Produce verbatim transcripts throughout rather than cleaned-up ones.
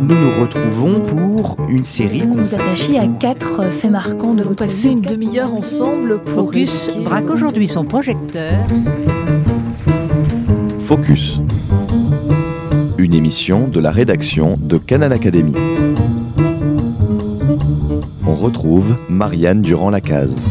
nous nous retrouvons pour une série Vous nous consacrée... attachez à quatre faits marquants de Nous votre passer vie. une demi-heure ensemble pour Focus évoquer- braque aujourd'hui son projecteur. Focus. Une émission de la rédaction de Canal Académie. On retrouve Marianne Durand-Lacaze.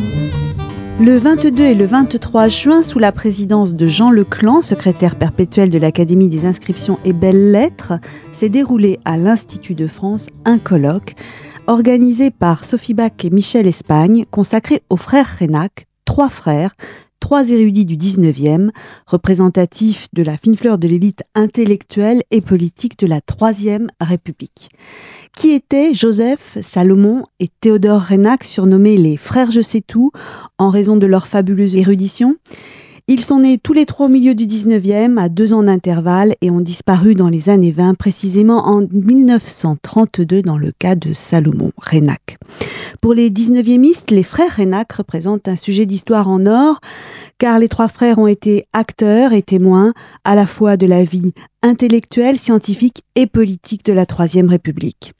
Le vingt-deux et le vingt-trois juin, sous la présidence de Jean Leclan, secrétaire perpétuel de l'Académie des inscriptions et belles-lettres, s'est déroulé à l'Institut de France un colloque organisé par Sophie Bach et Michel Espagne, consacré aux frères Reynac, trois frères, trois érudits du dix-neuvième, représentatifs de la fine fleur de l'élite intellectuelle et politique de la Troisième République. Qui étaient Joseph, Salomon et Théodore Reynac, surnommés les frères Je sais tout, en raison de leur fabuleuse érudition. Ils sont nés tous les trois au milieu du dix-neuvième, à deux ans d'intervalle, et ont disparu dans les années vingt, précisément en dix-neuf cent trente-deux, dans le cas de Salomon Reynac. Pour les dix-neuviémistes, les frères Reynac représentent un sujet d'histoire en or, car les trois frères ont été acteurs et témoins à la fois de la vie intellectuelle, scientifique et politique de la Troisième République.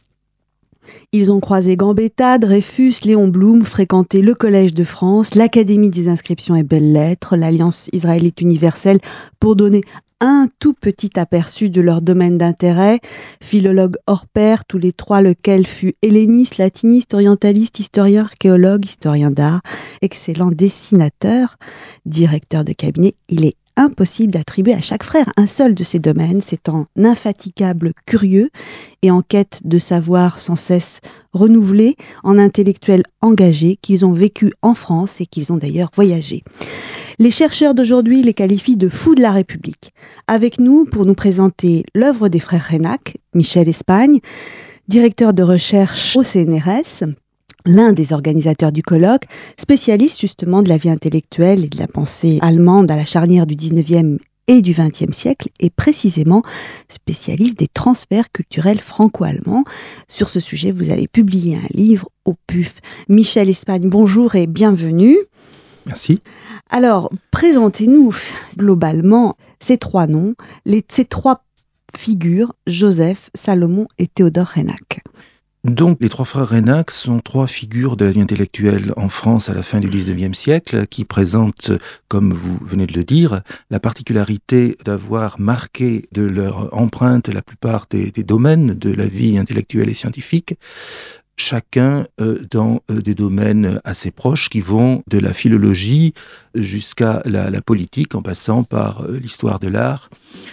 Ils ont croisé Gambetta, Dreyfus, Léon Blum, fréquenté le Collège de France, l'Académie des inscriptions et belles-lettres, l'Alliance israélite universelle, pour donner un tout petit aperçu de leur domaine d'intérêt. Philologues hors pair, tous les trois, lequel fut helléniste, latiniste, orientaliste, historien, archéologue, historien d'art, excellent dessinateur, directeur de cabinet. Il est impossible d'attribuer à chaque frère un seul de ces domaines. C'est en infatigable curieux et en quête de savoir sans cesse renouvelé, en intellectuels engagés, qu'ils ont vécu en France et qu'ils ont d'ailleurs voyagé. Les chercheurs d'aujourd'hui les qualifient de fous de la République. Avec nous, pour nous présenter l'œuvre des frères Reynac, Michel Espagne, directeur de recherche au C N R S, l'un des organisateurs du colloque, spécialiste justement de la vie intellectuelle et de la pensée allemande à la charnière du dix-neuvième et du vingtième siècle, et précisément spécialiste des transferts culturels franco-allemands. Sur ce sujet, vous avez publié un livre au P U F. Michel Espagne, bonjour et bienvenue. Merci. Alors, présentez-nous globalement ces trois noms, les, ces trois figures, Joseph, Salomon et Théodore Reynac. Donc, les trois frères Reynac sont trois figures de la vie intellectuelle en France à la fin du dix-neuvième siècle, qui présentent, comme vous venez de le dire, la particularité d'avoir marqué de leur empreinte la plupart des, des domaines de la vie intellectuelle et scientifique, chacun euh, dans euh, des domaines assez proches qui vont de la philologie jusqu'à la, la politique, en passant par euh, l'histoire de l'art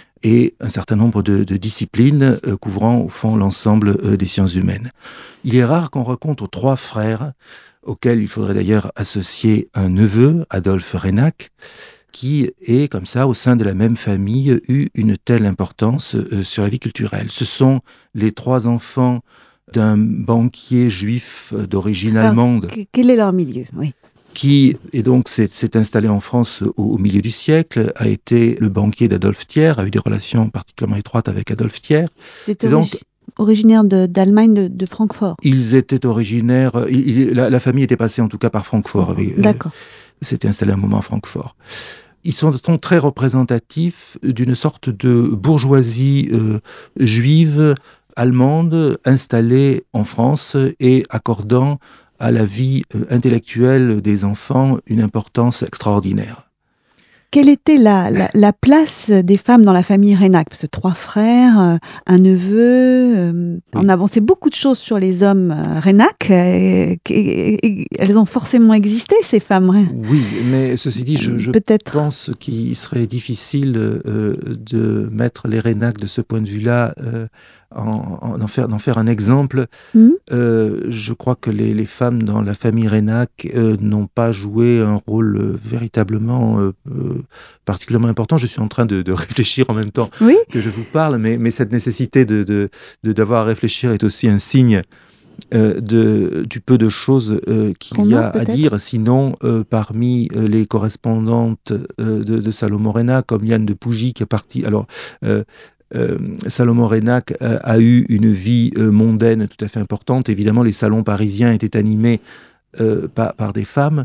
et un certain nombre de, de disciplines euh, couvrant au fond l'ensemble euh, des sciences humaines. Il est rare qu'on rencontre trois frères, auxquels il faudrait d'ailleurs associer un neveu, Adolphe Reynac, qui est, comme ça, au sein de la même famille, eu une telle importance euh, sur la vie culturelle. Ce sont les trois enfants d'un banquier juif d'origine Alors, allemande. Quel est leur milieu ? Oui. Qui et donc s'est, s'est installé en France au, au milieu du siècle, a été le banquier d'Adolphe Thiers, a eu des relations particulièrement étroites avec Adolphe Thiers. C'est origi- donc, originaire de, d'Allemagne, de, de Francfort. Ils étaient originaires, il, il, la, la famille était passée en tout cas par Francfort. Oh, d'accord. Euh, s'était installé un moment à Francfort. Ils sont, sont très représentatifs d'une sorte de bourgeoisie euh, juive allemande installée en France et accordant à la vie euh, intellectuelle des enfants une importance extraordinaire. Quelle était la, la, la place des femmes dans la famille Reynac ? Parce que trois frères, euh, un neveu, euh, oui. On avançait beaucoup de choses sur les hommes euh, Reynac. Euh, et, et, elles ont forcément existé, ces femmes. Oui, mais ceci dit, je, je Peut-être. pense qu'il serait difficile euh, de mettre les Reynac de ce point de vue-là euh, En, en, en faire, d'en faire un exemple. Mmh. Euh, je crois que les, les femmes dans la famille Reynac euh, n'ont pas joué un rôle euh, véritablement euh, euh, particulièrement important. Je suis en train de, de réfléchir en même temps oui. que je vous parle, mais, mais cette nécessité de, de, de, d'avoir à réfléchir est aussi un signe euh, de, du peu de choses euh, qu'il Comment, y a peut-être? à dire. Sinon, euh, parmi euh, les correspondantes euh, de, de Salomon Reynac, comme Liane de Pougy, qui est partie... Alors, euh, Euh, Salomon Reynac a, a eu une vie euh, mondaine tout à fait importante. Évidemment, les salons parisiens étaient animés euh, par, par des femmes.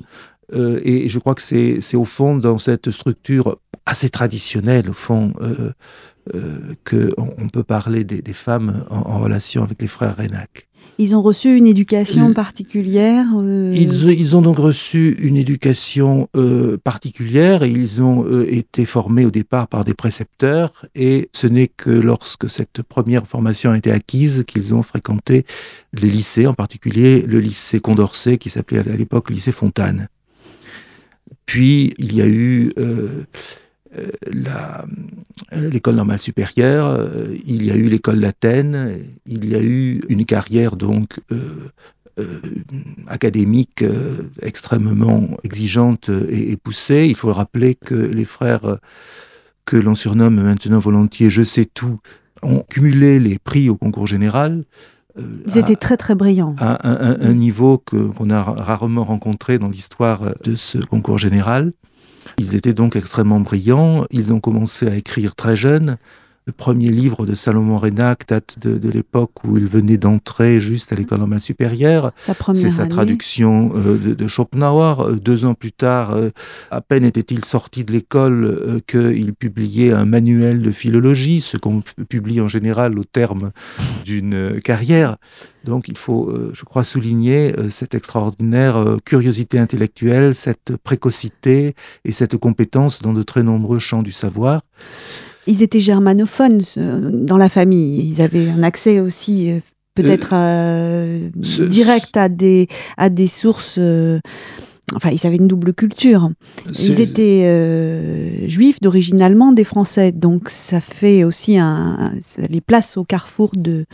Euh, et je crois que c'est, c'est au fond dans cette structure assez traditionnelle, au fond, euh, euh, qu'on on peut parler des, des femmes en, en relation avec les frères Reynac. Ils ont reçu une éducation particulière euh... ils, ils ont donc reçu une éducation euh, particulière et ils ont euh, été formés au départ par des précepteurs et ce n'est que lorsque cette première formation a été acquise qu'ils ont fréquenté les lycées, en particulier le lycée Condorcet qui s'appelait à l'époque le lycée Fontane. Puis il y a eu euh, euh, la, euh, l'école normale supérieure, euh, il y a eu l'école d'Athènes, il y a eu une carrière donc euh, euh, académique euh, extrêmement exigeante et, et poussée. Il faut rappeler que les frères euh, que l'on surnomme maintenant volontiers Je sais tout ont cumulé les prix au concours général. Ils étaient très très brillants. À un, un, un niveau que, qu'on a rarement rencontré dans l'histoire de ce concours général. Ils étaient donc extrêmement brillants. Ils ont commencé à écrire très jeunes. Le premier livre de Salomon Reynac date de, de l'époque où il venait d'entrer juste à l'école normale supérieure. Sa première C'est sa année. traduction euh, de, de Schopenhauer. Deux ans plus tard, euh, à peine était-il sorti de l'école euh, qu'il publiait un manuel de philologie, ce qu'on publie en général au terme d'une euh, carrière. Donc il faut, euh, je crois, souligner euh, cette extraordinaire euh, curiosité intellectuelle, cette précocité et cette compétence dans de très nombreux champs du savoir. Ils étaient germanophones euh, dans la famille. Ils avaient un accès aussi euh, peut-être euh, à, ce, direct à des, à des sources... Euh, enfin, ils avaient une double culture. C'est... Ils étaient euh, juifs d'origine allemande et français. Donc ça fait aussi un... un ça les place au carrefour de...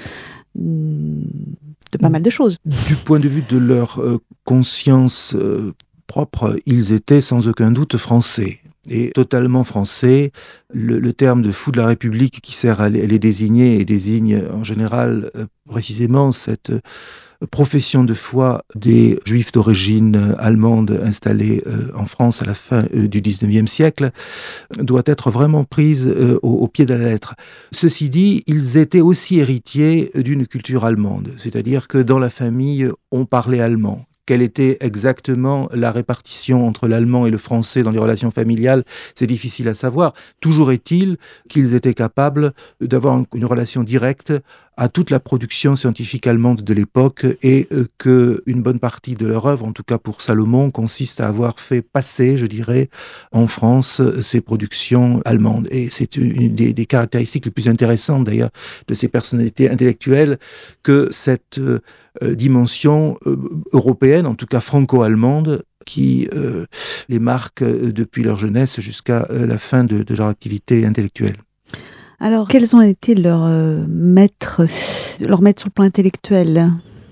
de pas mal de choses. Du point de vue de leur euh, conscience euh, propre, ils étaient sans aucun doute français. Et totalement français, le, le terme de fou de la République qui sert à les, à les désigner et désigne en général euh, précisément cette euh, profession de foi des juifs d'origine euh, allemande installés euh, en France à la fin euh, du dix-neuvième siècle, doit être vraiment prise euh, au, au pied de la lettre. Ceci dit, ils étaient aussi héritiers d'une culture allemande, c'est-à-dire que dans la famille, on parlait allemand. Quelle était exactement la répartition entre l'allemand et le français dans les relations familiales, c'est difficile à savoir. Toujours est-il qu'ils étaient capables d'avoir une relation directe à toute la production scientifique allemande de l'époque et qu'une bonne partie de leur œuvre, en tout cas pour Salomon, consiste à avoir fait passer, je dirais, en France ces productions allemandes. Et c'est une des, des caractéristiques les plus intéressantes d'ailleurs de ces personnalités intellectuelles que cette euh, dimension euh, européenne, en tout cas franco-allemande, qui euh, les marque euh, depuis leur jeunesse jusqu'à euh, la fin de, de leur activité intellectuelle. Alors, quels ont été leurs euh, maîtres, leurs maîtres sur le plan intellectuel ?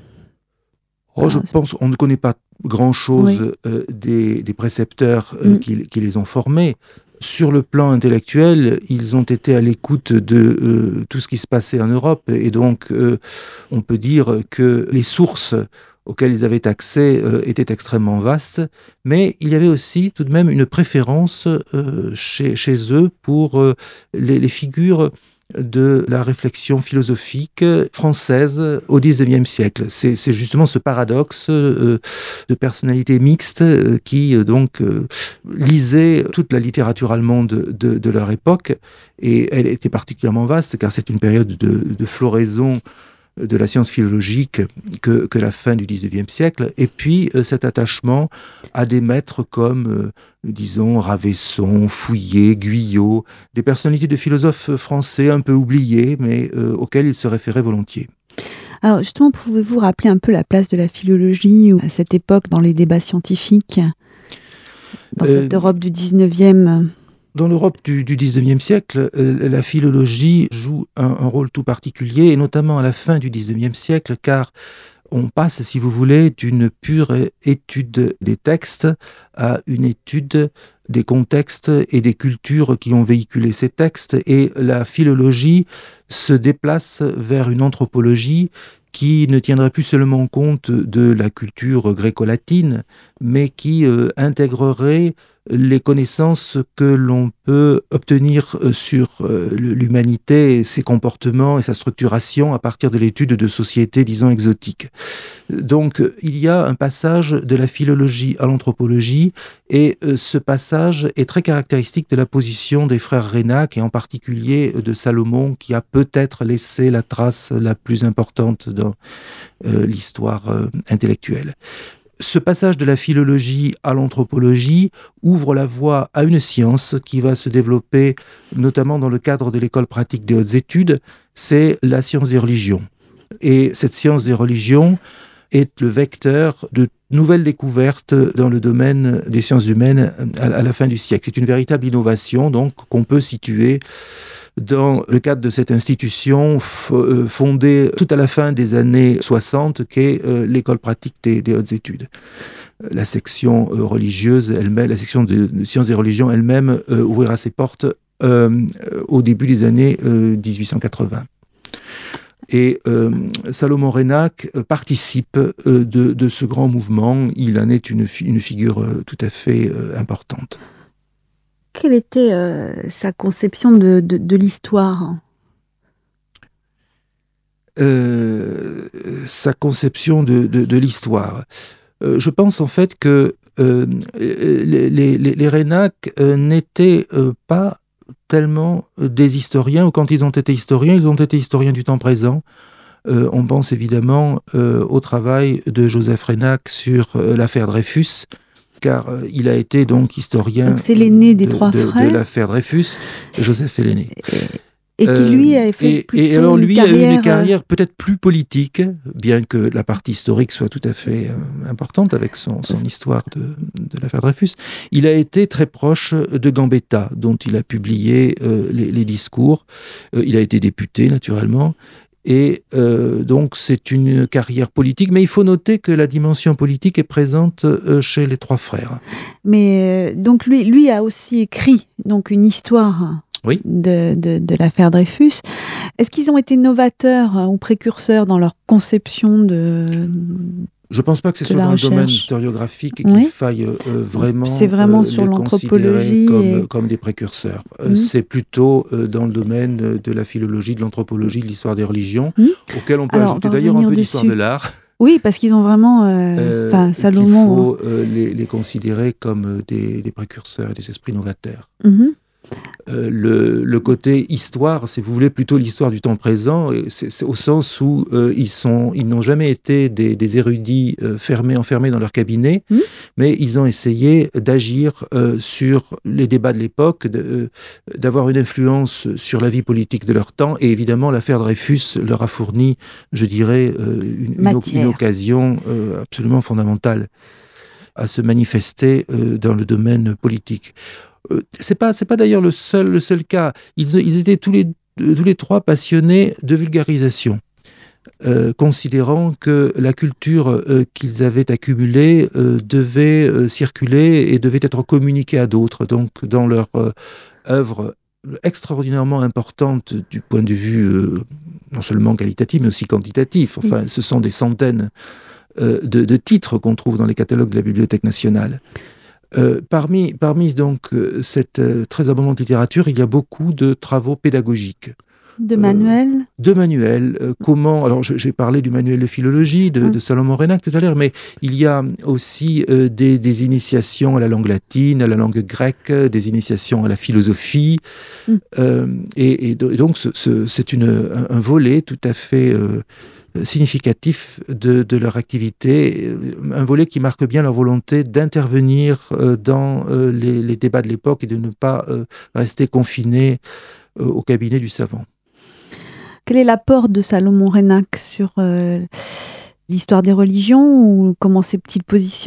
Oh, je pense qu'on ne connaît pas grand-chose oui. euh, des, des précepteurs euh, mm. qui, qui les ont formés. Sur le plan intellectuel, ils ont été à l'écoute de euh, tout ce qui se passait en Europe et donc euh, on peut dire que les sources auxquelles ils avaient accès euh, étaient extrêmement vastes, mais il y avait aussi tout de même une préférence euh, chez, chez eux pour euh, les, les figures de la réflexion philosophique française au dix-neuvième siècle. C'est, c'est justement ce paradoxe euh, de personnalité mixte euh, qui euh, donc euh, lisait toute la littérature allemande de, de leur époque, et elle était particulièrement vaste car c'est une période de, de floraison de la science philologique que, que la fin du dix-neuvième siècle, et puis euh, cet attachement à des maîtres comme, euh, disons, Ravesson, Fouillé, Guyot, des personnalités de philosophes français un peu oubliés, mais euh, auxquels ils se référaient volontiers. Alors justement, pouvez-vous rappeler un peu la place de la philologie à cette époque dans les débats scientifiques, dans euh, cette Europe du dix-neuvième ? Dans l'Europe du, du dix-neuvième siècle, euh, la philologie joue un, un rôle tout particulier, et notamment à la fin du dix-neuvième siècle, car on passe, si vous voulez, d'une pure étude des textes à une étude des contextes et des cultures qui ont véhiculé ces textes, et la philologie se déplace vers une anthropologie qui ne tiendrait plus seulement compte de la culture gréco-latine, mais qui euh, intégrerait les connaissances que l'on peut obtenir sur l'humanité, ses comportements et sa structuration à partir de l'étude de sociétés, disons, exotiques. Donc, il y a un passage de la philologie à l'anthropologie, et ce passage est très caractéristique de la position des frères Reynac, et en particulier de Salomon, qui a peut-être laissé la trace la plus importante dans euh, l'histoire euh, intellectuelle. Ce passage de la philologie à l'anthropologie ouvre la voie à une science qui va se développer notamment dans le cadre de l'école pratique des hautes études, c'est la science des religions. Et cette science des religions est le vecteur de nouvelles découvertes dans le domaine des sciences humaines à la fin du siècle. C'est une véritable innovation donc qu'on peut situer dans le cadre de cette institution fondée tout à la fin des années soixante, qu'est euh, l'école pratique des, des hautes études. La section euh, religieuse elle-même, la section de, de sciences et religions elle-même euh, ouvrira ses portes euh, au début des années euh, dix-huit cent quatre-vingts. Et euh, Salomon Reynac participe euh, de, de ce grand mouvement. Il en est une, une figure euh, tout à fait euh, importante. Quelle était euh, sa conception de, de, de l'histoire ? euh, Sa conception de, de, de l'histoire. Euh, je pense en fait que euh, les, les, les Reynac euh, n'étaient euh, pas tellement des historiens, ou quand ils ont été historiens, ils ont été historiens du temps présent. Euh, on pense évidemment euh, au travail de Joseph Reynac sur euh, l'affaire Dreyfus, car euh, il a été donc historien donc c'est l'aîné des de, trois de, frères. de l'affaire Dreyfus, et Joseph est l'aîné. Et, et qui lui a fait et, plutôt et alors lui une carrière... a eu une carrière peut-être plus politique, bien que la partie historique soit tout à fait euh, importante avec son, son histoire de, de l'affaire Dreyfus. Il a été très proche de Gambetta, dont il a publié euh, les, les discours. Euh, il a été député, naturellement. Et euh, donc, c'est une carrière politique. Mais il faut noter que la dimension politique est présente euh, chez les trois frères. Mais euh, donc, lui, lui a aussi écrit donc, une histoire oui. de, de, de l'affaire Dreyfus. Est-ce qu'ils ont été novateurs ou précurseurs dans leur conception de... Je ne pense pas que ce soit dans recherche. le domaine historiographique qu'il oui. faille euh, vraiment, c'est vraiment euh, sur les l'anthropologie considérer comme, et... comme des précurseurs. Mmh. Euh, c'est plutôt euh, dans le domaine de la philologie, de l'anthropologie, de l'histoire des religions, mmh. auquel on peut Alors, ajouter on d'ailleurs un peu l'histoire de l'art. Oui, parce qu'ils ont vraiment... Euh, euh, Salomon... Il faut euh, les, les considérer comme des, des précurseurs, des esprits novateurs. Mmh. Euh, le, le côté histoire, si vous voulez, plutôt l'histoire du temps présent, c'est, c'est au sens où euh, ils, sont, ils n'ont jamais été des, des érudits euh, fermés, enfermés dans leur cabinet, mmh. mais ils ont essayé d'agir euh, sur les débats de l'époque, de, euh, d'avoir une influence sur la vie politique de leur temps, et évidemment l'affaire Dreyfus leur a fourni, je dirais, euh, une, une, une occasion euh, absolument fondamentale à se manifester euh, dans le domaine politique. Euh, c'est pas, c'est pas d'ailleurs le seul, le seul cas. Ils, ils étaient tous les, tous les trois passionnés de vulgarisation, euh, considérant que la culture euh, qu'ils avaient accumulée euh, devait euh, circuler et devait être communiquée à d'autres. Donc, dans leur euh, œuvre extraordinairement importante du point de vue euh, non seulement qualitatif, mais aussi quantitatif. Enfin, ce sont des centaines euh, de, de titres qu'on trouve dans les catalogues de la Bibliothèque nationale. Euh, parmi, parmi donc euh, cette euh, très abondante littérature, il y a beaucoup de travaux pédagogiques. De manuels euh, De manuels. Euh, comment... Alors, je, j'ai parlé du manuel de philologie de, mmh. de Salomon Reynac tout à l'heure, mais il y a aussi euh, des, des initiations à la langue latine, à la langue grecque, des initiations à la philosophie. Mmh. Euh, et, et donc, ce, ce, c'est une, un, un volet tout à fait... Euh, significatif de, de leur activité, un volet qui marque bien leur volonté d'intervenir euh, dans euh, les, les débats de l'époque et de ne pas euh, rester confinés euh, au cabinet du savant. Quel est l'apport de Salomon Reynac sur euh, l'histoire des religions, ou comment s'est-il positionné ?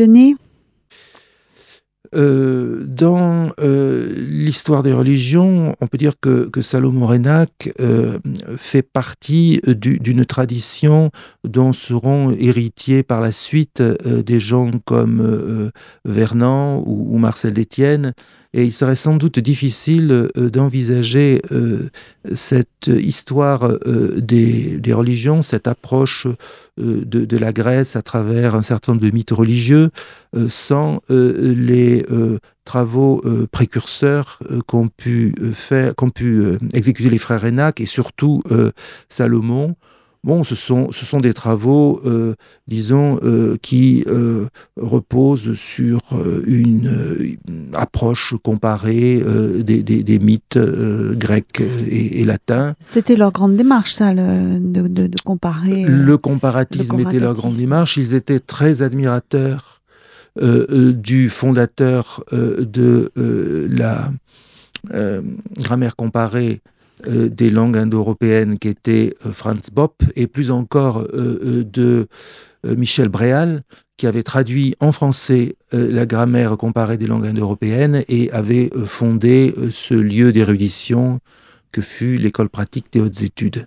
Euh, dans euh, l'histoire des religions, on peut dire que, que Salomon Reynac euh, fait partie du, d'une tradition dont seront héritiers par la suite euh, des gens comme euh, Vernant ou, ou Marcel d'Étienne, Et il serait sans doute difficile euh, d'envisager euh, cette histoire euh, des, des religions, cette approche euh, de, de la Grèce à travers un certain nombre de mythes religieux, euh, sans euh, les euh, travaux euh, précurseurs euh, qu'ont pu, euh, faire, qu'ont pu euh, exécuter les frères Reinach et surtout euh, Salomon. Bon, ce sont, ce sont des travaux, euh, disons, euh, qui euh, reposent sur euh, une, une approche comparée euh, des, des, des mythes euh, grecs et, et latins. C'était leur grande démarche, ça, le, de, de, de comparer. Euh, le, comparatisme le comparatisme était leur grande démarche. Ils étaient très admirateurs euh, euh, du fondateur euh, de euh, la euh, grammaire comparée Euh, des langues indo-européennes qui était euh, Franz Bopp, et plus encore euh, euh, de euh, Michel Bréal, qui avait traduit en français euh, la grammaire comparée des langues indo-européennes et avait euh, fondé euh, ce lieu d'érudition que fut l'école pratique des hautes études.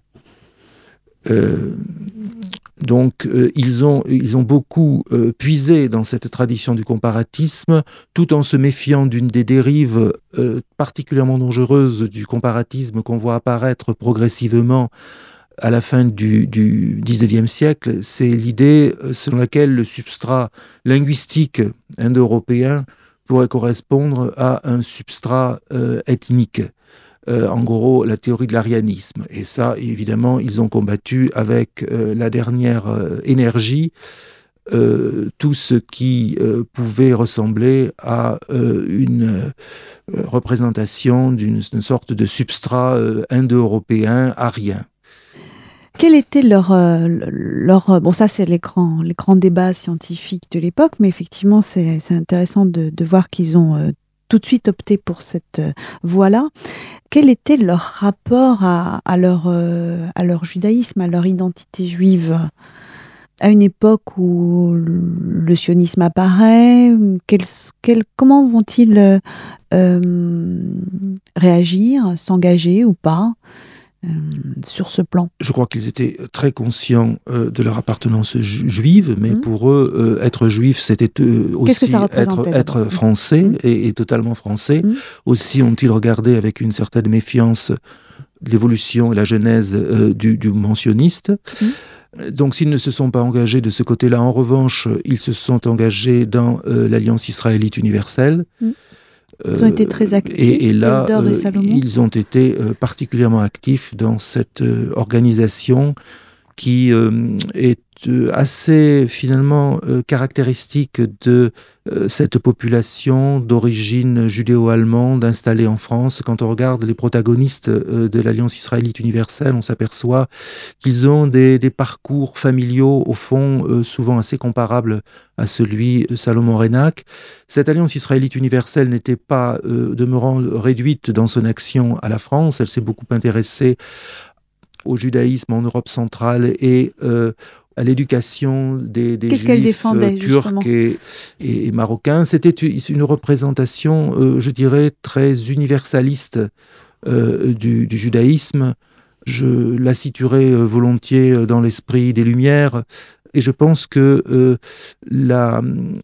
Euh, donc, euh, ils, ont, ils ont beaucoup euh, puisé dans cette tradition du comparatisme, tout en se méfiant d'une des dérives euh, particulièrement dangereuses du comparatisme qu'on voit apparaître progressivement à la fin du, du dix-neuvième siècle. C'est l'idée selon laquelle le substrat linguistique indo-européen pourrait correspondre à un substrat euh, ethnique. Euh, en gros, la théorie de l'arianisme. Et ça, évidemment, ils ont combattu avec euh, la dernière euh, énergie euh, tout ce qui euh, pouvait ressembler à euh, une euh, représentation d'une, d'une sorte de substrat euh, indo-européen arien. Quel était leur, euh, leur... Bon, ça, c'est les grands, les grands débats scientifiques de l'époque, mais effectivement, c'est, c'est intéressant de, de voir qu'ils ont euh, tout de suite opté pour cette euh, voie-là. Quel était leur rapport à, à, leur, euh, à leur judaïsme, à leur identité juive ? À une époque où le sionisme apparaît, quel, quel, comment vont-ils euh, euh, réagir, s'engager ou pas euh, sur ce plan ? Je crois qu'ils étaient très conscients euh, de leur appartenance ju- juive, mais mmh. pour eux, euh, être juif, c'était euh, aussi être, être français mmh. et, et totalement français. Mmh. Aussi ont-ils regardé avec une certaine méfiance l'évolution et la genèse euh, du, du mensionniste. Mmh. Donc, s'ils ne se sont pas engagés de ce côté-là, en revanche, ils se sont engagés dans euh, l'Alliance israélite universelle. Mmh. Ils ont été très actifs, et, et là, euh, et ils ont été euh, particulièrement actifs dans cette euh, organisation qui euh, est euh, assez finalement euh, caractéristique de euh, cette population d'origine judéo-allemande installée en France. Quand on regarde les protagonistes euh, de l'Alliance israélite universelle, on s'aperçoit qu'ils ont des, des parcours familiaux, au fond, euh, souvent assez comparables à celui de Salomon Reinach. Cette Alliance israélite universelle n'était pas euh, demeurant réduite dans son action à la France, elle s'est beaucoup intéressée au judaïsme en Europe centrale et euh, à l'éducation des, des juifs euh, turcs et, et, et marocains. C'était une représentation, euh, je dirais, très universaliste euh, du, du judaïsme. Je la situerai euh, volontiers dans l'esprit des Lumières. Et je pense que euh, la,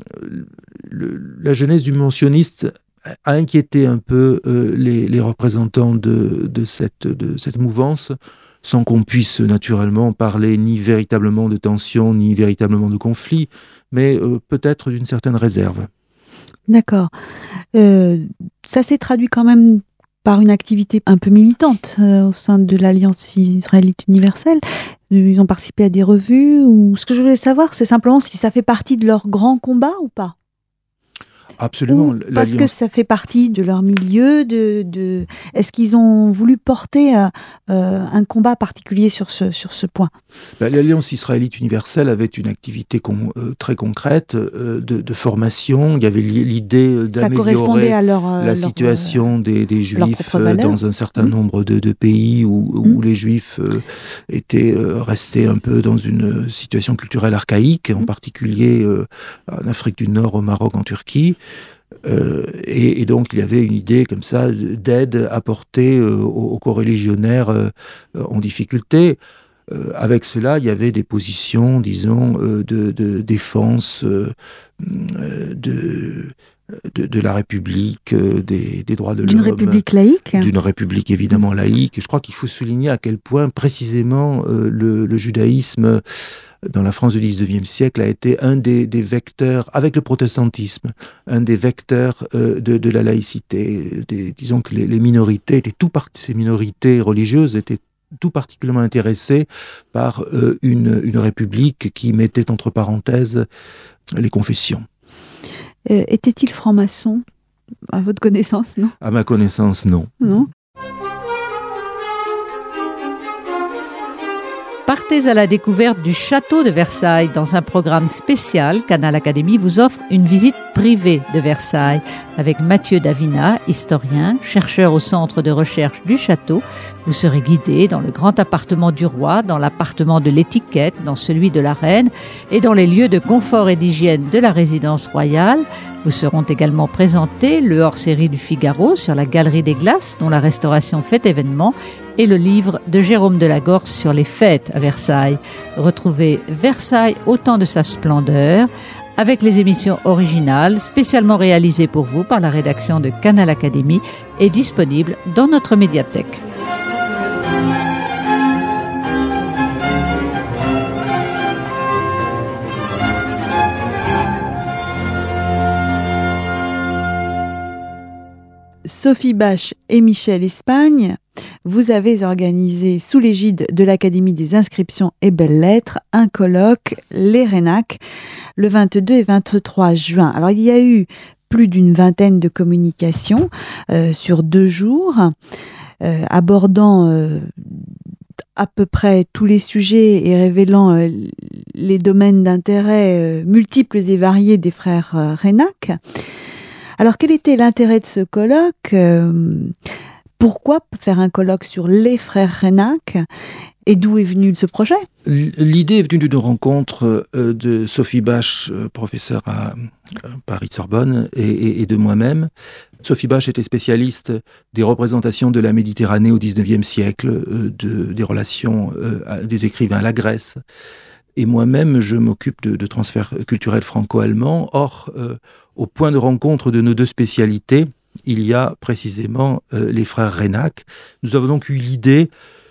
le, la jeunesse du mentionniste a inquiété un peu euh, les, les représentants de, de, cette, de cette mouvance, sans qu'on puisse naturellement parler ni véritablement de tension, ni véritablement de conflit, mais euh, peut-être d'une certaine réserve. D'accord. Euh, ça s'est traduit quand même par une activité un peu militante euh, au sein de l'Alliance israélite universelle. Ils ont participé à des revues. Ou... Ce que je voulais savoir, c'est simplement si ça fait partie de leur grand combat ou pas. Absolument. Parce que ça fait partie de leur milieu. De, de... Est-ce qu'ils ont voulu porter euh, un combat particulier sur ce, sur ce point ? ben, L'Alliance israélite universelle avait une activité con, euh, très concrète euh, de, de formation. Il y avait l'idée d'améliorer à leur, euh, la situation leur, des, des Juifs euh, dans un certain mmh. nombre de, de pays où, où mmh. les Juifs euh, étaient euh, restés un peu dans une situation culturelle archaïque, en mmh. particulier euh, en Afrique du Nord, au Maroc, en Turquie. Euh, et, et donc il y avait une idée comme ça d'aide apportée euh, aux, aux coreligionnaires euh, en difficulté. Euh, avec cela, il y avait des positions, disons, euh, de, de défense, euh, de, de, de la République, des, des droits de D'une l'homme. D'une République laïque. D'une République évidemment laïque. Et je crois qu'il faut souligner à quel point précisément euh, le, le judaïsme dans la France du dix-neuvième siècle a été un des, des vecteurs, avec le protestantisme, un des vecteurs euh, de, de la laïcité. Des, disons que les, les minorités, étaient tout part, ces minorités religieuses étaient tout particulièrement intéressées par euh, une, une république qui mettait entre parenthèses les confessions. Euh, était-il franc-maçon, à votre connaissance, non ? À ma connaissance, non. Non. Partez à la découverte du château de Versailles dans un programme spécial. Canal Académie vous offre une visite privée de Versailles avec Mathieu Davina, historien, chercheur au centre de recherche du château. Vous serez guidé dans le grand appartement du roi, dans l'appartement de l'étiquette, dans celui de la reine et dans les lieux de confort et d'hygiène de la résidence royale. Vous seront également présentés le hors-série du Figaro sur la Galerie des Glaces, dont la restauration fait événement, et le livre de Jérôme de la Gorce sur les fêtes à Versailles. Retrouvez Versailles au temps de sa splendeur, avec les émissions originales spécialement réalisées pour vous par la rédaction de Canal Académie et disponibles dans notre médiathèque. Sophie Bache et Michel Espagne, vous avez organisé sous l'égide de l'Académie des inscriptions et belles-lettres un colloque, les Rénac, le vingt-deux et vingt-trois juin. Alors il y a eu plus d'une vingtaine de communications euh, sur deux jours, euh, abordant euh, à peu près tous les sujets et révélant euh, les domaines d'intérêt euh, multiples et variés des frères euh, Rénac. Alors, quel était l'intérêt de ce colloque ? euh, Pourquoi faire un colloque sur les frères Rénac ? Et d'où est venu ce projet ? L'idée est venue d'une rencontre euh, de Sophie Bache, euh, professeure à euh, Paris-Sorbonne, et, et, et de moi-même. Sophie Bache était spécialiste des représentations de la Méditerranée au dix-neuvième siècle, euh, de, des relations euh, des écrivains à la Grèce. Et moi-même, je m'occupe de, de transfert culturel franco-allemand. Or, euh, au point de rencontre de nos deux spécialités, il y a précisément euh, les frères Rénac. Nous avons donc eu l'idée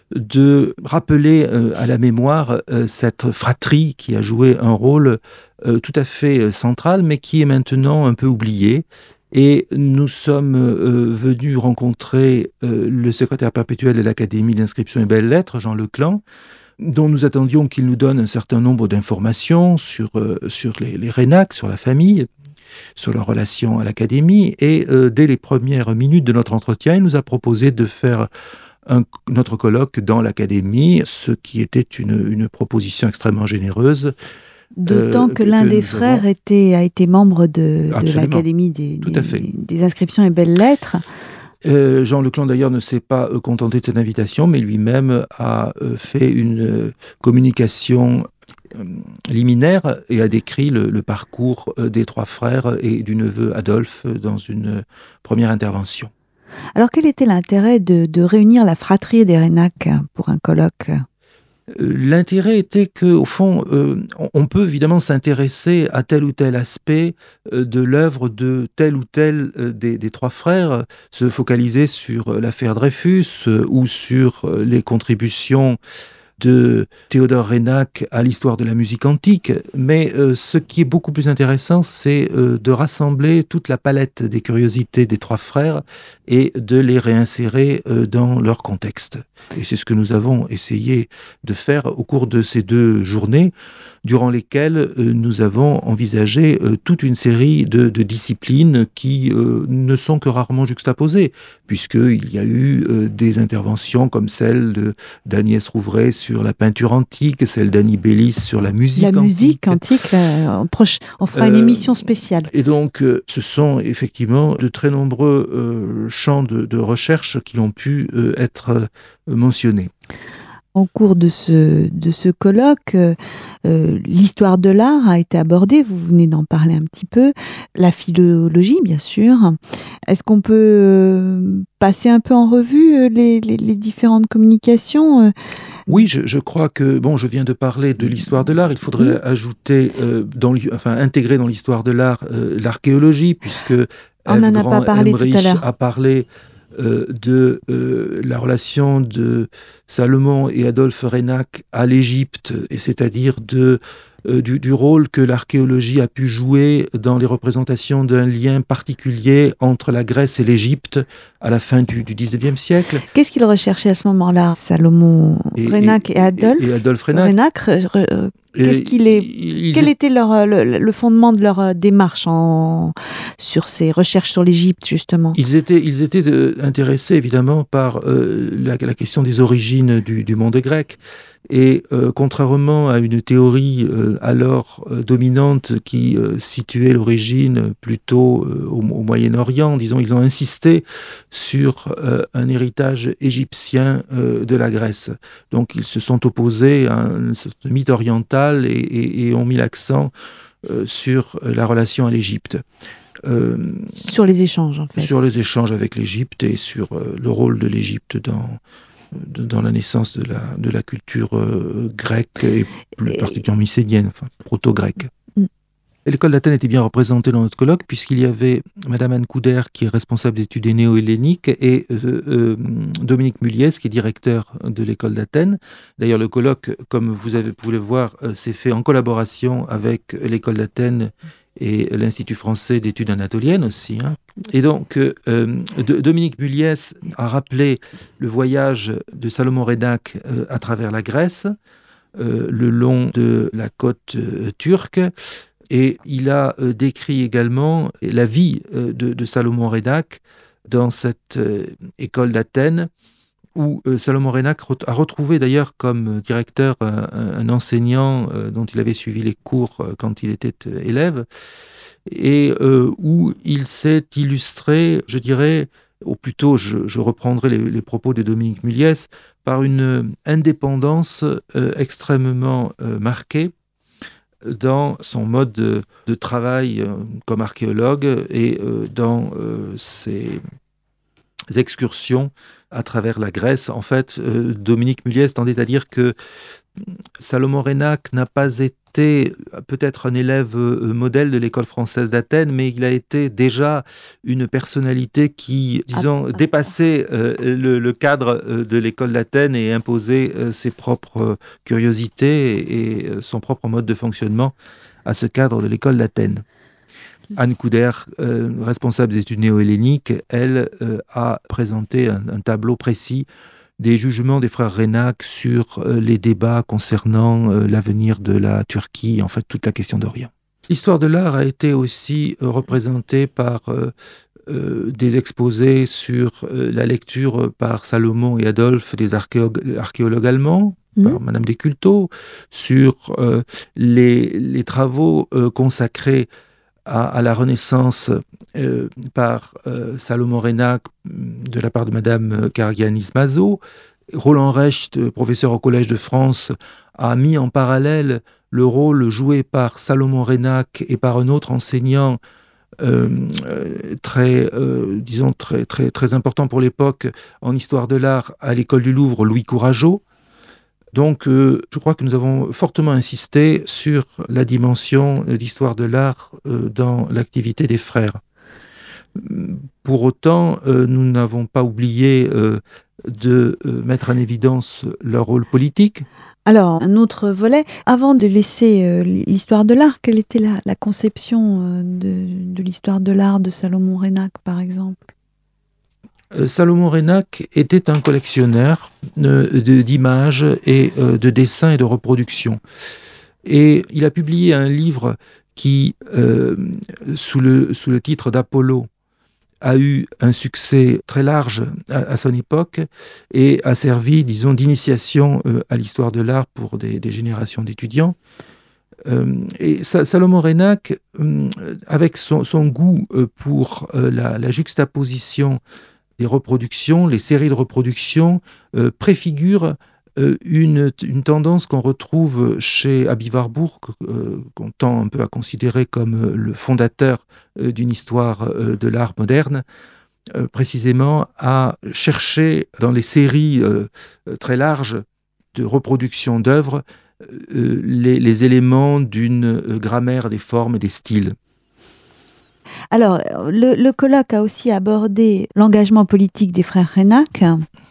de rappeler euh, à la mémoire euh, cette fratrie qui a joué un rôle euh, tout à fait central, mais qui est maintenant un peu oublié. Et nous sommes euh, venus rencontrer euh, le secrétaire perpétuel de l'Académie d'inscription et belles-lettres, Jean Leclan, dont nous attendions qu'il nous donne un certain nombre d'informations sur, euh, sur les, les Rénac, sur la famille, sur leur relation à l'Académie. Et euh, dès les premières minutes de notre entretien, il nous a proposé de faire un, notre colloque dans l'Académie, ce qui était une, une proposition extrêmement généreuse. D'autant euh, que, que l'un que des frères avons... était, a été membre de, de l'Académie des, des, des, des inscriptions et belles-lettres. Euh, Jean Leclan, d'ailleurs, ne s'est pas euh, contenté de cette invitation, mais lui-même a euh, fait une euh, communication euh, liminaire et a décrit le, le parcours euh, des trois frères et du neveu Adolphe euh, dans une euh, première intervention. Alors, quel était l'intérêt de, de réunir la fratrie des Rénac pour un colloque ? L'intérêt était qu'au fond, euh, on peut évidemment s'intéresser à tel ou tel aspect euh, de l'œuvre de tel ou tel euh, des, des trois frères, se focaliser sur l'affaire Dreyfus euh, ou sur euh, les contributions de Théodore Rénac à l'histoire de la musique antique, mais euh, ce qui est beaucoup plus intéressant, c'est euh, de rassembler toute la palette des curiosités des trois frères et de les réinsérer euh, dans leur contexte. Et c'est ce que nous avons essayé de faire au cours de ces deux journées, durant lesquelles euh, nous avons envisagé euh, toute une série de, de disciplines qui euh, ne sont que rarement juxtaposées, puisqu'il y a eu euh, des interventions comme celle de, d'Agnès Rouvray sur la peinture antique, celle d'Annie Bélis sur la musique antique. La musique antique, là, on, proche, on fera euh, une émission spéciale. Et donc, euh, ce sont effectivement de très nombreux euh, champs de, de recherche qui ont pu euh, être euh, mentionnés. Au cours de ce, de ce colloque, euh, l'histoire de l'art a été abordée, vous venez d'en parler un petit peu, la philologie bien sûr. Est-ce qu'on peut euh, passer un peu en revue les, les, les différentes communications ? Oui, je, je crois que, bon, je viens de parler de l'histoire de l'art, il faudrait mmh. ajouter, euh, dans, enfin, intégrer dans l'histoire de l'art euh, l'archéologie, puisque on n'en a pas parlé tout à l'heure. a parlé euh, de euh, la relation de Salomon et Adolphe Reinach à l'Égypte, et c'est-à-dire de Euh, du, du rôle que l'archéologie a pu jouer dans les représentations d'un lien particulier entre la Grèce et l'Égypte à la fin du, du dix-neuvième siècle. Qu'est-ce qu'il recherchait à ce moment-là, Salomon Reinach et, et, et Adolphe et, et Adolphe Reinach, Reinach euh, qu'est-ce qu'il est, il, Quel il... était leur, le, le fondement de leur démarche en, sur ces recherches sur l'Égypte, justement? Ils étaient, ils étaient de, intéressés, évidemment, par euh, la, la question des origines du, du monde grec. Et euh, contrairement à une théorie euh, alors euh, dominante qui euh, situait l'origine plutôt euh, au, au Moyen-Orient, disons, ils ont insisté sur euh, un héritage égyptien euh, de la Grèce. Donc ils se sont opposés à un, un mythe oriental et, et, et ont mis l'accent euh, sur la relation à l'Égypte. Euh, sur les échanges, en fait. Sur les échanges avec l'Égypte et sur euh, le rôle de l'Égypte dans... dans la naissance de la, de la culture euh, grecque et plus particulièrement mycénienne, enfin proto-grecque. Mm. Et l'école d'Athènes était bien représentée dans notre colloque puisqu'il y avait Madame Anne Couder qui est responsable d'études néo-helléniques et euh, euh, Dominique Muliès qui est directeur de l'école d'Athènes. D'ailleurs le colloque, comme vous avez pu le voir, euh, s'est fait en collaboration avec l'école d'Athènes et l'Institut français d'études anatoliennes aussi. Hein. Et donc, euh, de, Dominique Muliès a rappelé le voyage de Salomon Reinach euh, à travers la Grèce, euh, le long de la côte euh, turque, et il a euh, décrit également la vie euh, de, de Salomon Reinach dans cette euh, école d'Athènes, où euh, Salomon Reinach a retrouvé d'ailleurs comme directeur un, un enseignant euh, dont il avait suivi les cours euh, quand il était euh, élève, et euh, où il s'est illustré, je dirais, ou plutôt je, je reprendrai les, les propos de Dominique Muliès, par une indépendance euh, extrêmement euh, marquée dans son mode de, de travail euh, comme archéologue et euh, dans euh, ses excursions à travers la Grèce. En fait, euh, Dominique Muliès tendait à dire que Salomon Reinach n'a pas été peut-être un élève euh, modèle de l'école française d'Athènes, mais il a été déjà une personnalité qui, disons, ah, dépassait euh, le, le cadre euh, de l'école d'Athènes et imposait euh, ses propres euh, curiosités et, et euh, son propre mode de fonctionnement à ce cadre de l'école d'Athènes. Anne Couder, euh, responsable des études néo-helléniques, elle euh, a présenté un, un tableau précis des jugements des frères Reinach sur euh, les débats concernant euh, l'avenir de la Turquie, en fait toute la question d'Orient. L'histoire de l'art a été aussi euh, représentée par euh, euh, des exposés sur euh, la lecture par Salomon et Adolphe des archéologues, archéologues allemands, mmh. par Madame Desculteaux, sur euh, les, les travaux euh, consacrés À, à la Renaissance euh, par euh, Salomon Reinach de la part de Madame Karagianis-Mazot. Roland Recht, professeur au Collège de France, a mis en parallèle le rôle joué par Salomon Reinach et par un autre enseignant euh, très, euh, disons très, très, très important pour l'époque en histoire de l'art à l'école du Louvre, Louis Courageau. Donc, euh, je crois que nous avons fortement insisté sur la dimension d'histoire de l'art euh, dans l'activité des frères. Pour autant, euh, nous n'avons pas oublié euh, de euh, mettre en évidence leur rôle politique. Alors, un autre volet, avant de laisser euh, l'histoire de l'art, quelle était la, la conception euh, de, de l'histoire de l'art de Salomon Reinach, par exemple ? Salomon Reinach était un collectionneur euh, de, d'images et euh, de dessins et de reproductions. Et il a publié un livre qui, euh, sous, le, sous le titre d'Apollo, a eu un succès très large à, à son époque et a servi, disons, d'initiation euh, à l'histoire de l'art pour des, des générations d'étudiants. Euh, et Sa- Salomon Reinach, euh, avec son, son goût euh, pour euh, la, la juxtaposition des reproductions, les séries de reproductions euh, préfigurent euh, une, une tendance qu'on retrouve chez Aby Warburg, euh, qu'on tend un peu à considérer comme le fondateur euh, d'une histoire euh, de l'art moderne, euh, précisément à chercher dans les séries euh, très larges de reproduction d'œuvres euh, les, les éléments d'une grammaire des formes et des styles. Alors, le, le colloque a aussi abordé l'engagement politique des frères Reynac.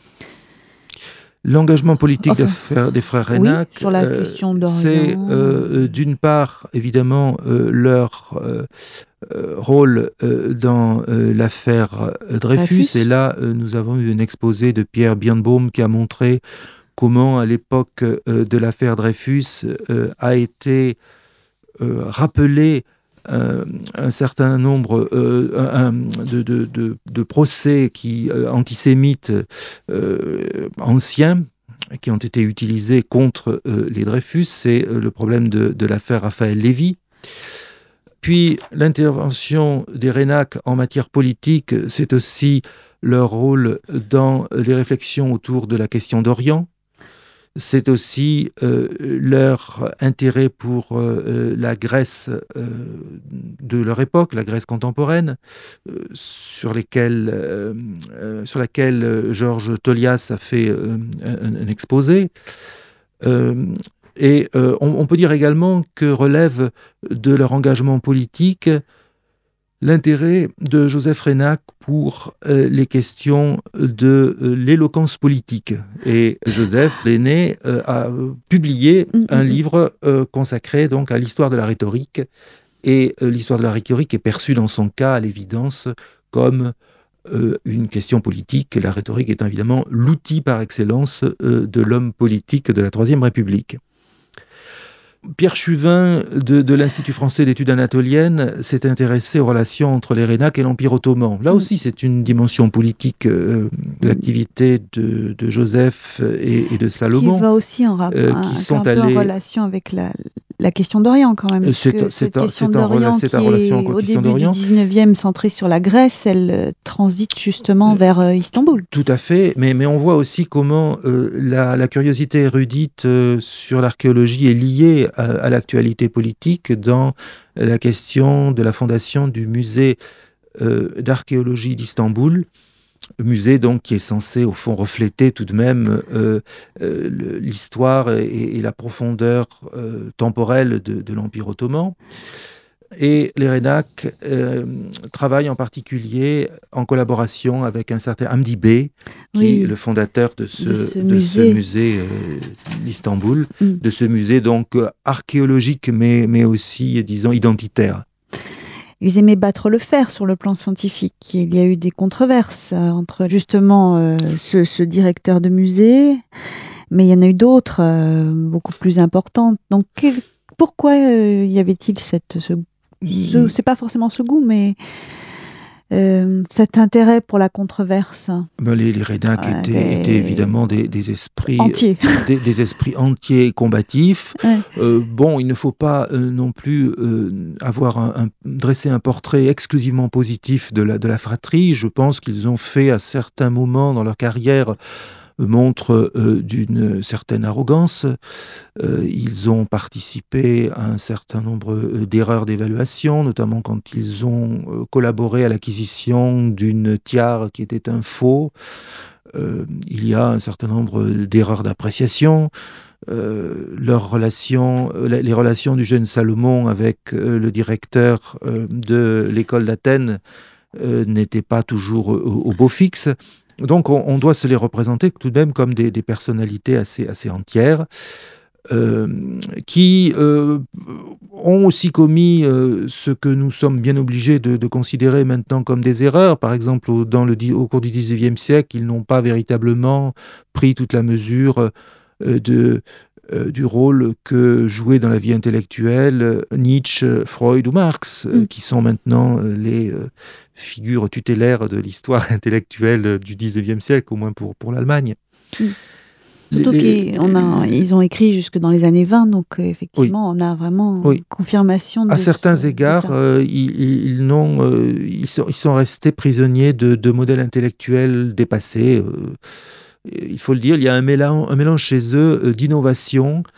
L'engagement politique enfin, des frères, des frères Reynac, oui, sur la euh, question d'Orient. C'est euh, d'une part, évidemment, euh, leur euh, euh, rôle euh, dans euh, l'affaire Dreyfus. Dreyfus. Et là, euh, nous avons eu un exposé de Pierre Birnbaum qui a montré comment, à l'époque euh, de l'affaire Dreyfus, euh, a été euh, rappelé Euh, un certain nombre euh, un, de, de, de, de procès qui, euh, antisémites euh, anciens qui ont été utilisés contre euh, les Dreyfus. C'est euh, le problème de, de l'affaire Raphaël Lévy. Puis l'intervention des Reynac en matière politique, c'est aussi leur rôle dans les réflexions autour de la question d'Orient. C'est aussi euh, leur intérêt pour euh, la Grèce euh, de leur époque, la Grèce contemporaine, euh, sur, lesquelles, euh, euh, sur laquelle Georges Tolias a fait euh, un, un exposé. Euh, et euh, on, on peut dire également que relève de leur engagement politique l'intérêt de Joseph Reynac pour euh, les questions de euh, l'éloquence politique. Et Joseph, l'aîné, euh, a publié un livre euh, consacré donc à l'histoire de la rhétorique. Et euh, l'histoire de la rhétorique est perçue dans son cas, à l'évidence, comme euh, une question politique. La rhétorique est évidemment l'outil par excellence euh, de l'homme politique de la Troisième République. Pierre Chuvin, de, de l'Institut français d'études anatoliennes, s'est intéressé aux relations entre les Reynac et l'Empire ottoman. Là aussi, c'est une dimension politique, euh, l'activité de, de Joseph et, et de Salomon. Qui va aussi en, rap- euh, qui un, sont un peu allés... en relation avec la, la question d'Orient, quand même. C'est, que c'est, cette un, question c'est, d'Orient un, c'est qui en relation avec la question d'Orient. Au début du dix-neuvième, centrée sur la Grèce, elle euh, transite justement euh, vers euh, Istanbul. Tout à fait, mais, mais on voit aussi comment euh, la, la curiosité érudite euh, sur l'archéologie est liée à, à l'actualité politique dans la question de la fondation du musée euh, d'archéologie d'Istanbul, musée donc qui est censé au fond refléter tout de même euh, euh, l'histoire et, et la profondeur euh, temporelle de, de l'Empire ottoman. Et les Reynac euh, travaillent en particulier en collaboration avec un certain Hamdi Bey, qui oui, est le fondateur de ce, de ce de musée, ce musée euh, d'Istanbul, mm. de ce musée donc archéologique, mais, mais aussi, disons, identitaire. Ils aimaient battre le fer sur le plan scientifique. Il y a eu des controverses entre justement euh, ce, ce directeur de musée, mais il y en a eu d'autres, euh, beaucoup plus importantes. Donc, quel, pourquoi euh, y avait-il cette... Ce, ce, c'est pas forcément ce goût, mais euh, cet intérêt pour la controverse. Ben les, les Reynac ouais, étaient, des... étaient évidemment des, des esprits entiers, des, des esprits entiers et combatifs. Ouais. Euh, bon, il ne faut pas euh, non plus euh, avoir un, un, dresser un portrait exclusivement positif de la, de la fratrie. Je pense qu'ils ont fait à certains moments dans leur carrière montre euh, d'une certaine arrogance. Euh, ils ont participé à un certain nombre euh, d'erreurs d'évaluation, notamment quand ils ont euh, collaboré à l'acquisition d'une tiare qui était un faux. Euh, il y a un certain nombre d'erreurs d'appréciation. Euh, leurs relations, euh, les relations du jeune Salomon avec euh, le directeur euh, de l'école d'Athènes euh, n'étaient pas toujours euh, au beau fixe. Donc on, on doit se les représenter tout de même comme des, des personnalités assez, assez entières, euh, qui euh, ont aussi commis euh, ce que nous sommes bien obligés de, de considérer maintenant comme des erreurs. Par exemple, au, dans le, au cours du dix-neuvième siècle, ils n'ont pas véritablement pris toute la mesure euh, de... Euh, du rôle que jouaient dans la vie intellectuelle euh, Nietzsche, Freud ou Marx, euh, mm. qui sont maintenant euh, les euh, figures tutélaires de l'histoire intellectuelle du dix-neuvième siècle, au moins pour, pour l'Allemagne. Mm. Surtout les... qu'ils ont écrit jusque dans les années vingt, donc euh, effectivement, oui. on a vraiment oui. confirmation de... À certains ce, égards, euh, ils, ils, n'ont, euh, ils, sont, ils sont restés prisonniers de, de modèles intellectuels dépassés. Euh, Il faut le dire, il y a un mélange, un mélange chez eux d'innovation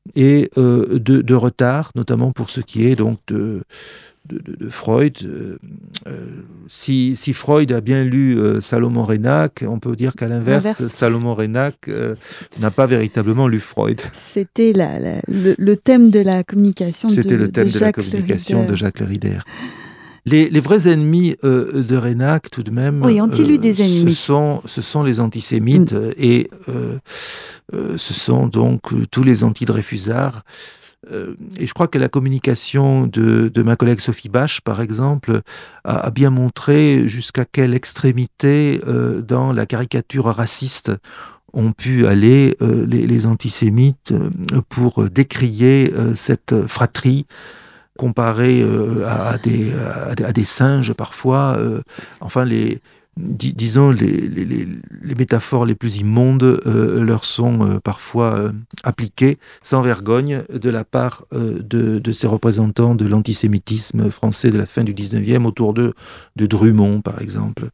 et euh, de, de retard, notamment pour ce qui est donc de, de, de, de Freud. Euh, euh, si, si Freud a bien lu euh, Salomon Reinach, on peut dire qu'à l'inverse, l'inverse. Salomon Reinach euh, n'a pas véritablement lu Freud. C'était la, la, le, le thème de la communication de, C'était le thème de, de la communication de Jacques Le Rider. Les, les vrais ennemis euh, de Reinach, tout de même, oui, ont-ils euh, eu des ennemis ? ce sont, ce sont les antisémites mmh. et euh, euh, ce sont donc euh, tous les anti-Dreyfusards. Euh, et je crois que la communication de, de ma collègue Sophie Bache, par exemple, a, a bien montré jusqu'à quelle extrémité euh, dans la caricature raciste ont pu aller euh, les, les antisémites euh, pour décrier euh, cette fratrie comparée euh, à, à, des, à, des, à des singes parfois. Euh, enfin, les, dis, disons, les, les, les, les métaphores les plus immondes euh, leur sont euh, parfois euh, appliquées sans vergogne de la part euh, de, de ces représentants de l'antisémitisme français de la fin du dix-neuvième, autour de, de Drummond, par exemple.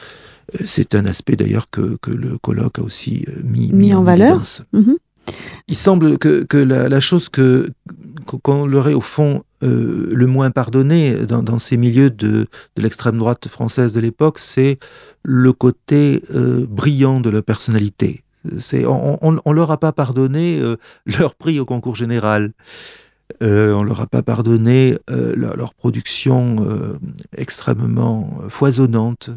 C'est un aspect d'ailleurs que, que le colloque a aussi mis, mis, mis en, en valeur. Mmh. Il semble que, que la, la chose que, qu'on leur ait au fond euh, le moins pardonné dans, dans ces milieux de, de l'extrême droite française de l'époque, c'est le côté euh, brillant de leur personnalité. C'est, on ne leur a pas pardonné euh, leur prix au concours général. Euh, on ne leur a pas pardonné euh, leur, leur production euh, extrêmement foisonnante.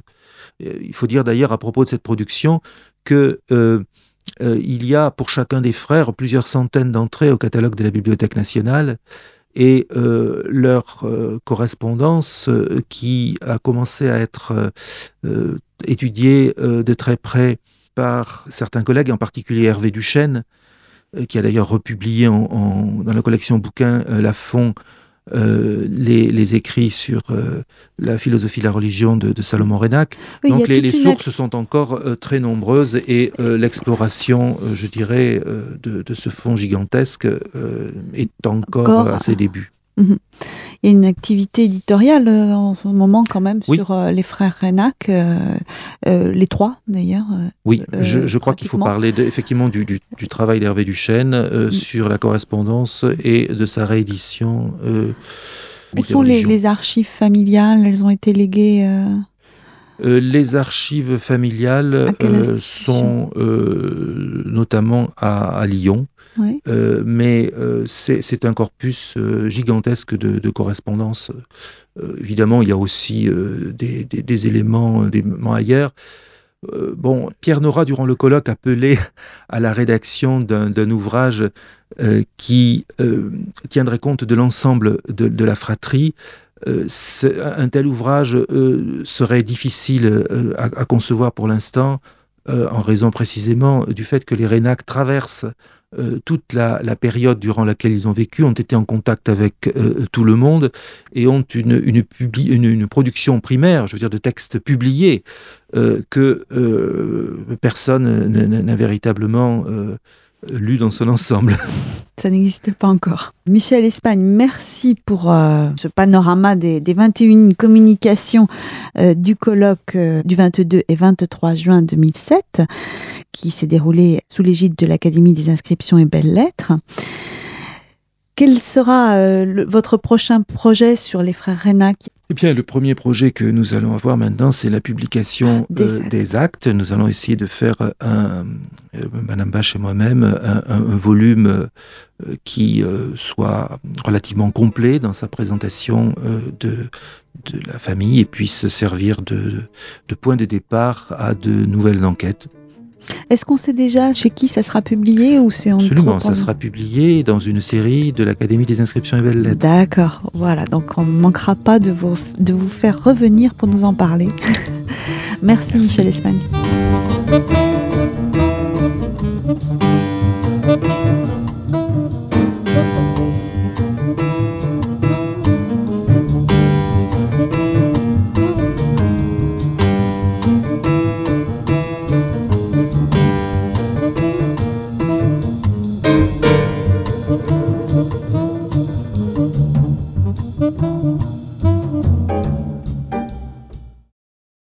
Il faut dire d'ailleurs à propos de cette production que euh, euh, il y a pour chacun des frères plusieurs centaines d'entrées au catalogue de la Bibliothèque nationale et euh, leur euh, correspondance euh, qui a commencé à être euh, étudiée euh, de très près par certains collègues, en particulier Hervé Duchesne, euh, qui a d'ailleurs republié en, en, dans la collection bouquin euh, Lafon Euh, les, les écrits sur euh, la philosophie de la religion de, de Salomon Reinach. Oui, donc les, les sources act... sont encore euh, très nombreuses et euh, l'exploration, euh, je dirais, euh, de, de ce fond gigantesque euh, est encore, encore à ses débuts. Mmh. Il y a une activité éditoriale euh, en ce moment quand même oui. sur euh, les frères Reinach, euh, euh, les trois d'ailleurs. Euh, oui, euh, je, je crois qu'il faut parler de, effectivement du, du, du travail d'Hervé Duchesne euh, mmh. sur la correspondance et de sa réédition. Euh, Où sont les, les archives familiales ? Elles ont été léguées euh... Euh, les archives familiales euh, sont euh, notamment à, à Lyon. Oui. Euh, mais euh, c'est, c'est un corpus euh, gigantesque de, de correspondance. Euh, évidemment, il y a aussi euh, des, des, des éléments, des éléments ailleurs. Euh, bon, Pierre Nora, durant le colloque, appelait à la rédaction d'un, d'un ouvrage euh, qui euh, tiendrait compte de l'ensemble de, de la fratrie. Euh, un tel ouvrage euh, serait difficile euh, à, à concevoir pour l'instant, euh, en raison précisément du fait que les Reinach traversent euh, toute la, la période durant laquelle ils ont vécu, ont été en contact avec euh, tout le monde et ont une, une, publi- une, une production primaire, je veux dire de textes publiés, euh, que euh, personne n'a, n'a véritablement euh, lu dans son ensemble. Ça n'existe pas encore. Michel Espagne, merci pour euh, ce panorama des, des vingt et une communications euh, du colloque euh, du vingt-deux et vingt-trois juin deux mille sept, qui s'est déroulé sous l'égide de l'Académie des inscriptions et belles-lettres. Quel sera euh, le, votre prochain projet sur les frères Reinach ? Eh bien, le premier projet que nous allons avoir maintenant, c'est la publication des, euh, actes. des actes. Nous allons essayer de faire, un, euh, Madame Bache et moi-même, un, un, un volume euh, qui euh, soit relativement complet dans sa présentation euh, de, de la famille et puisse servir de, de point de départ à de nouvelles enquêtes. Est-ce qu'on sait déjà chez qui ça sera publié ou c'est en Absolument, trop ça sera publié dans une série de l'Académie des inscriptions et belles-lettres. D'accord, voilà, donc on ne manquera pas de vous, de vous faire revenir pour nous en parler. Merci, Merci. Michel Espagne.